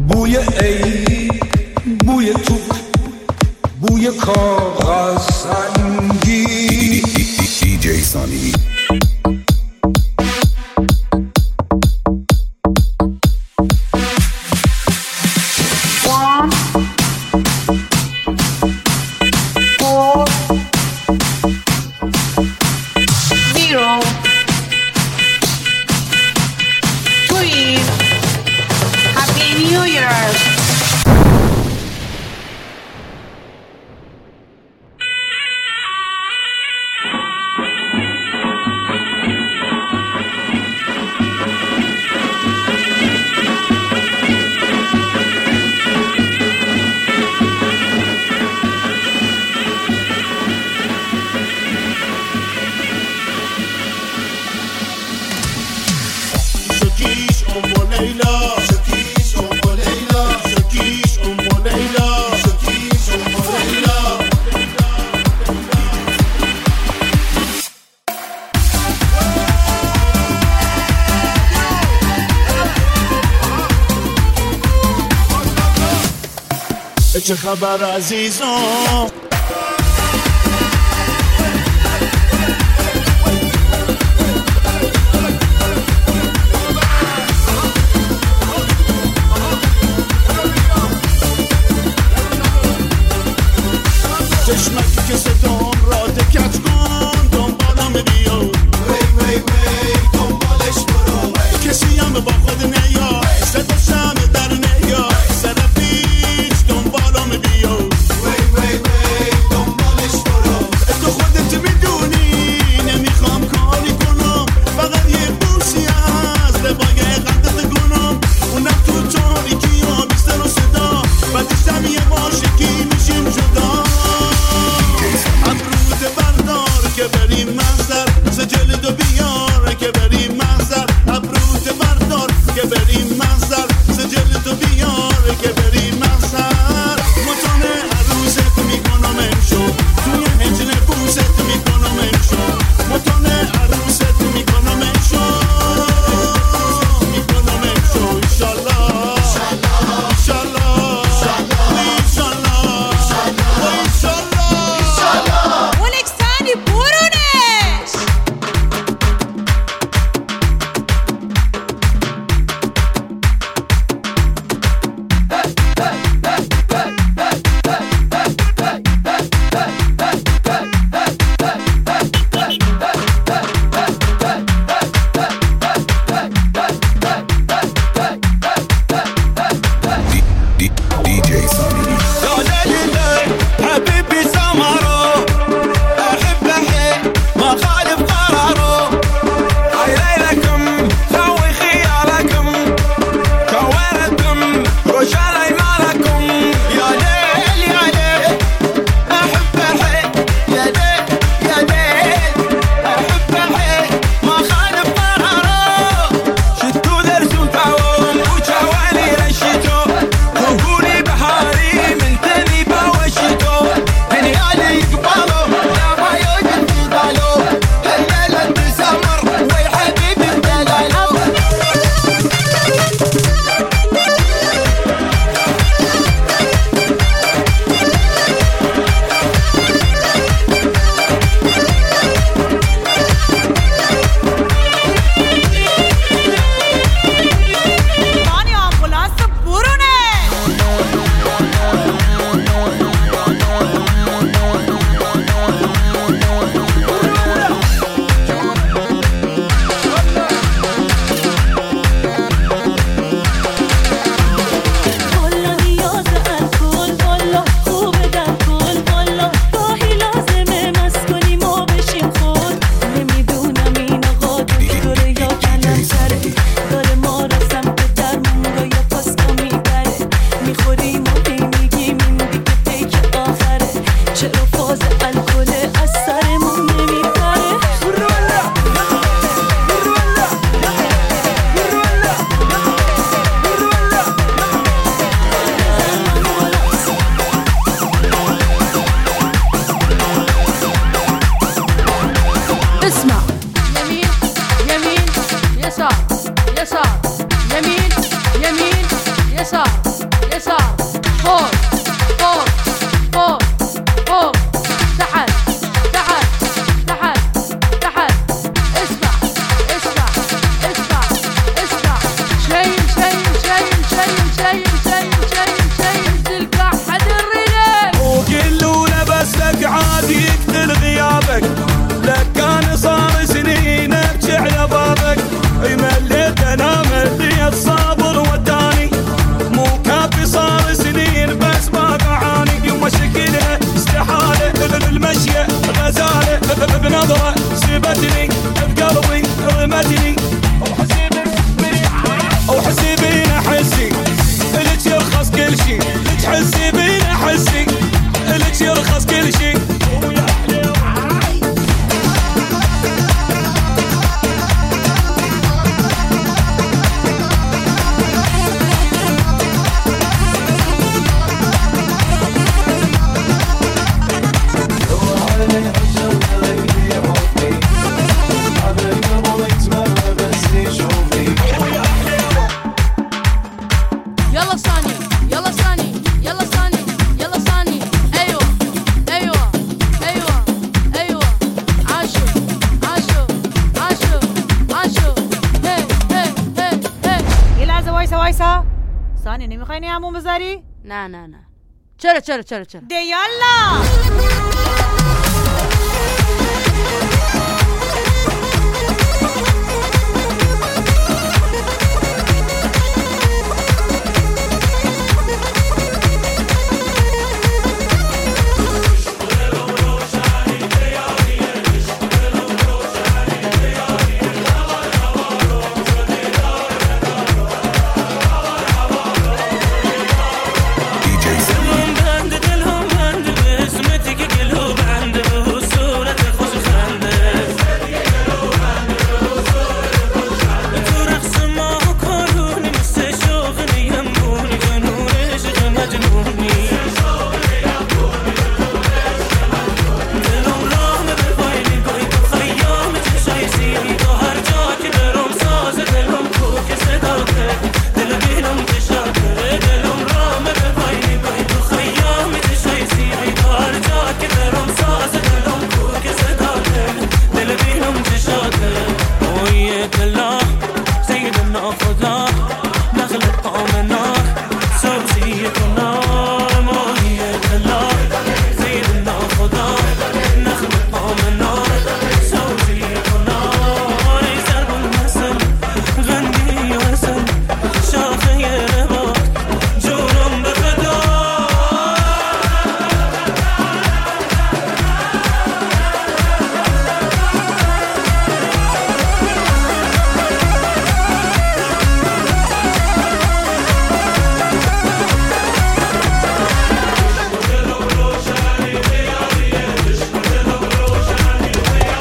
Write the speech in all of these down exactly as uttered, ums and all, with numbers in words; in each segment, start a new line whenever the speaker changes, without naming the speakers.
بوی عید، بوی توپ، بوی کاغذ سنگی.
دی جی سانی.
چه خبر عزیزان؟ چشمکی که صدام را دکت کن دنبالم بیا وی وی وی دنبالش برو کسی هم با خود نیا صدا شمه در نیا سرفیش دنبالم بیا وی وی وی دنبالش برو تو خودت میدونی نمیخوام کاری کنم فقط یه بوسی از لبای قدت کنم اونم تو تاریکی ها بی سر و صدا بعدشم یه عاشقی میشیم جدا ابروت بردار که بریم منظر سجل دو بیار که بریم منظر ابروت بردار که بریم
يرخص كل شيء.
سانی نمیخوای همون بذاری؟
نه نه نه چرا چرا چرا چرا
ده یالا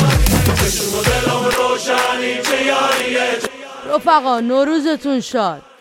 رفقا نوروزتون شاد.